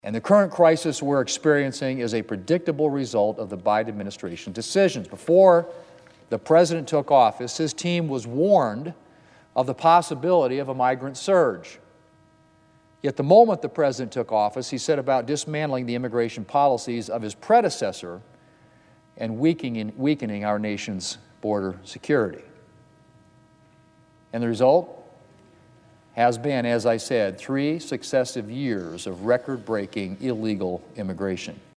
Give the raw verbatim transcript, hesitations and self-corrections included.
And the current crisis we're experiencing is a predictable result of the Biden administration decisions. Before the president took office, his team was warned of the possibility of a migrant surge. Yet the moment the president took office, he set about dismantling the immigration policies of his predecessor and weakening, weakening our nation's border security. And the result has been, as I said, three successive years of record-breaking illegal immigration.